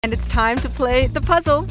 And it's time to play the puzzle.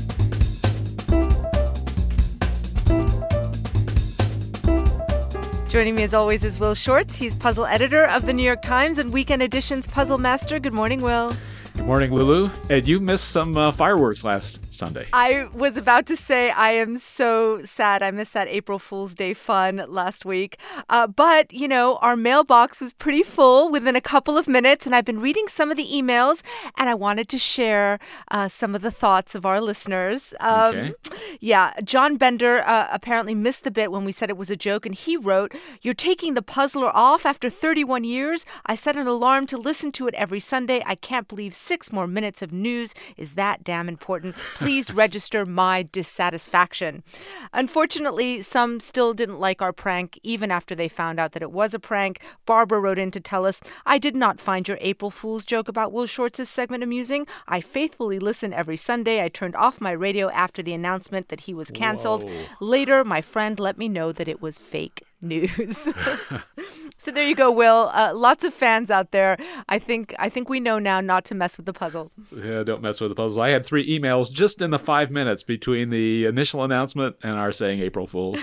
Joining me as always is Will Shortz. He's puzzle editor of the New York Times and Weekend Edition's Puzzle Master. Good morning, Will. Good morning, Lulu. And you missed some fireworks last Sunday. I was about to say I am so sad. I missed that April Fool's Day fun last week. But, you know, our mailbox was pretty full within a couple of minutes, and I've been reading some of the emails, and I wanted to share some of the thoughts of our listeners. Okay. Yeah, John Bender apparently missed the bit when we said it was a joke, and he wrote, "You're taking the puzzler off after 31 years? I set an alarm to listen to it every Sunday. I can't believe 6 more minutes of news is that damn important. Please register my dissatisfaction." Unfortunately, some still didn't like our prank, even after they found out that it was a prank. Barbara wrote in to tell us, "I did not find your April Fool's joke about Will Shortz's segment amusing. I faithfully listen every Sunday. I turned off my radio after the announcement that he was canceled. Whoa. Later, my friend let me know that it was fake news." So there you go, Will. Lots of fans out there. I think we know now not to mess with the puzzle. Yeah, don't mess with the puzzles. I had 3 emails just in the 5 minutes between the initial announcement and our saying April Fools.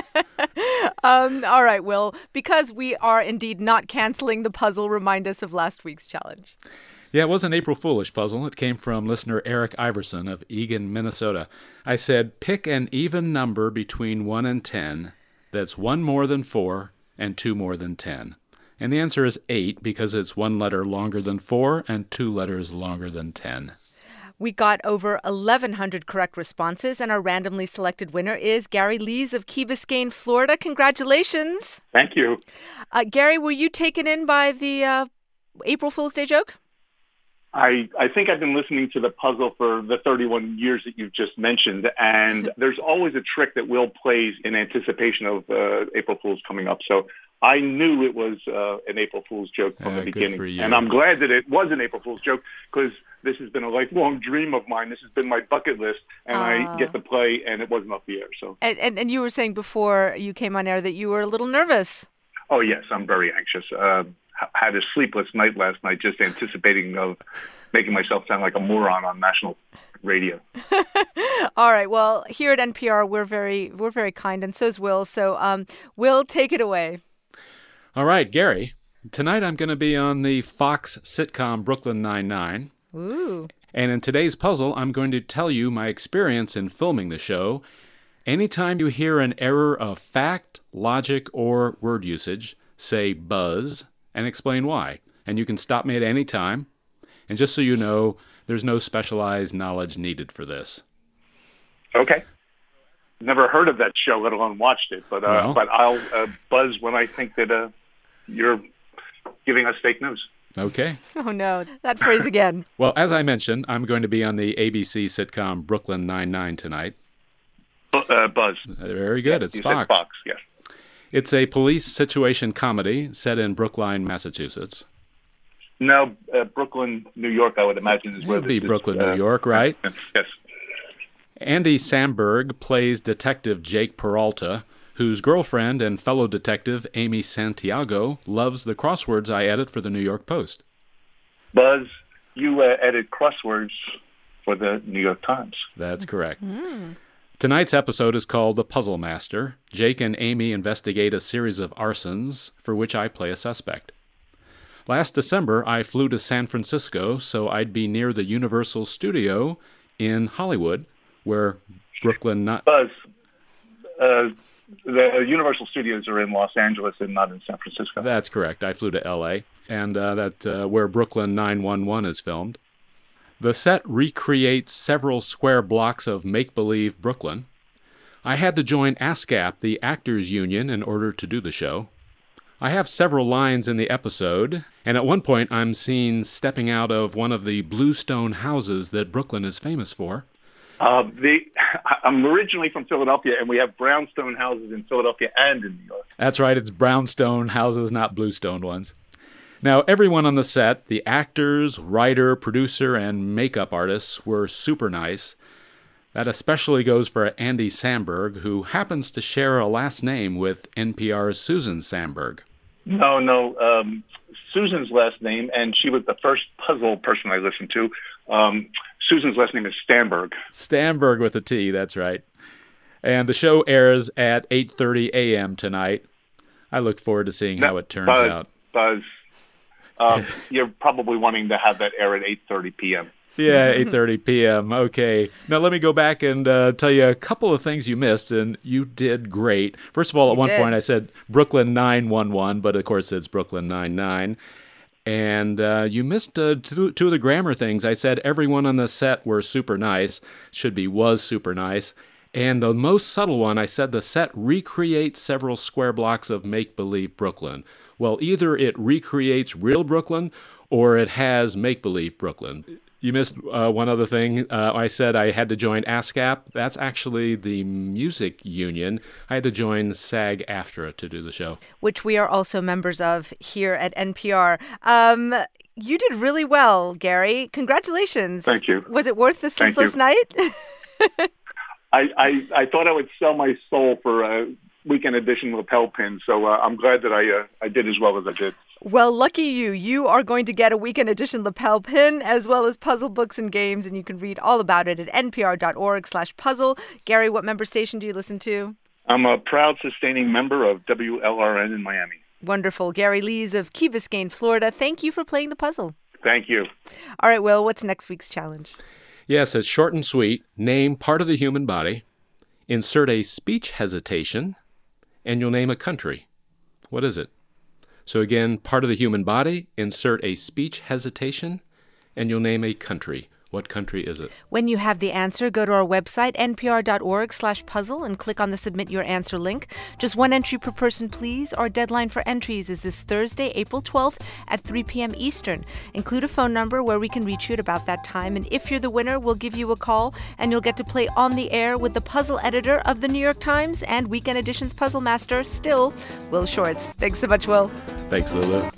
All right, Will. Because we are indeed not canceling the puzzle, remind us of last week's challenge. Yeah, it was an April Foolish puzzle. It came from listener Eric Iverson of Eagan, Minnesota. I said, pick an even number between 1 and 10 that's 1 more than 4 and 2 more than 10. And the answer is 8 because it's 1 letter longer than 4 and 2 letters longer than 10. We got over 1,100 correct responses, and our randomly selected winner is Gary Lees of Key Biscayne, Florida. Congratulations. Thank you. Gary, were you taken in by the April Fool's Day joke? I think I've been listening to the puzzle for the 31 years that you've just mentioned, and there's always a trick that Will plays in anticipation of April Fool's coming up. So I knew it was an April Fool's joke from the beginning. for you. And I'm glad that it was an April Fool's joke because this has been a lifelong dream of mine. This has been my bucket list, and I get to play, and it wasn't off the air. So. And you were saying before you came on air that you were a little nervous. Oh, yes, I'm very anxious. Had a sleepless night last night just anticipating of making myself sound like a moron on national radio. All right. Well, here at NPR, we're very kind, and so is Will. So, Will, take it away. All right, Gary. Tonight I'm going to be on the Fox sitcom Brooklyn Nine-Nine. Ooh. And in today's puzzle, I'm going to tell you my experience in filming the show. Anytime you hear an error of fact, logic, or word usage, say buzz and explain why. And you can stop me at any time. And just so you know, there's no specialized knowledge needed for this. Okay. Never heard of that show, let alone watched it. But I'll buzz when I think that you're giving us fake news. Okay. Oh, no. That phrase again. Well, as I mentioned, I'm going to be on the ABC sitcom Brooklyn Nine-Nine tonight. Buzz. Very good. Yeah, it's you Fox. said Fox, yes. It's a police situation comedy set in Brookline, Massachusetts. No, Brooklyn, New York, I would imagine is It where would be this is, Brooklyn, New York, right? Yes. Andy Samberg plays Detective Jake Peralta, whose girlfriend and fellow detective Amy Santiago loves the crosswords I edit for the New York Post. Buzz, you edit crosswords for the New York Times. That's correct. Tonight's episode is called The Puzzle Master. Jake and Amy investigate a series of arsons for which I play a suspect. Last December, I flew to San Francisco so I'd be near the Universal Studio in Hollywood, where Brooklyn... Buzz, the Universal Studios are in Los Angeles and not in San Francisco. That's correct. I flew to L.A., and that's where Brooklyn 911 is filmed. The set recreates several square blocks of make-believe Brooklyn. I had to join ASCAP, the Actors Union, in order to do the show. I have several lines in the episode, and at one point I'm seen stepping out of one of the bluestone houses that Brooklyn is famous for. I'm originally from Philadelphia, and we have brownstone houses in Philadelphia and in New York. That's right, it's brownstone houses, not bluestone ones. Now, everyone on the set, the actors, writer, producer, and makeup artists were super nice. That especially goes for Andy Samberg, who happens to share a last name with NPR's Susan Samberg. No. Susan's last name, and she was the first puzzle person I listened to, Susan's last name is Stamberg. Stamberg with a T, that's right. And the show airs at 8:30 a.m. tonight. I look forward to seeing how it turns out. Buzz, you're probably wanting to have that air at 8:30 p.m. Yeah, 8:30 p.m. Okay. Now let me go back and tell you a couple of things you missed, and you did great. First of all, at one point I said Brooklyn 911, but of course it's Brooklyn 99. And you missed two of the grammar things. I said everyone on the set were super nice. Should be was super nice. And the most subtle one, I said the set recreates several square blocks of make-believe Brooklyn. Well, either it recreates real Brooklyn or it has make-believe Brooklyn. You missed one other thing. I said I had to join ASCAP. That's actually the music union. I had to join SAG-AFTRA to do the show. Which we are also members of here at NPR. You did really well, Gary. Congratulations. Thank you. Was it worth the sleepless night? I thought I would sell my soul for a weekend edition lapel pin, so I'm glad that I did as well as I did. Well, lucky you. You are going to get a weekend edition lapel pin as well as puzzle books and games, and you can read all about it at npr.org/puzzle. Gary, what member station do you listen to? I'm a proud sustaining member of WLRN in Miami. Wonderful. Gary Lees of Key Biscayne, Florida. Thank you for playing the puzzle. Thank you. All right, Will, what's next week's challenge? Yes, it's short and sweet. Name part of the human body, insert a speech hesitation, and you'll name a country. What is it? So again, part of the human body, insert a speech hesitation, and you'll name a country. What country is it? When you have the answer, go to our website, npr.org/puzzle, and click on the Submit Your Answer link. Just one entry per person, please. Our deadline for entries is this Thursday, April 12th at 3 p.m. Eastern. Include a phone number where we can reach you at about that time. And if you're the winner, we'll give you a call, and you'll get to play on the air with the puzzle editor of the New York Times and Weekend Edition's puzzle master, still, Will Shortz. Thanks so much, Will. Thanks, Lulu.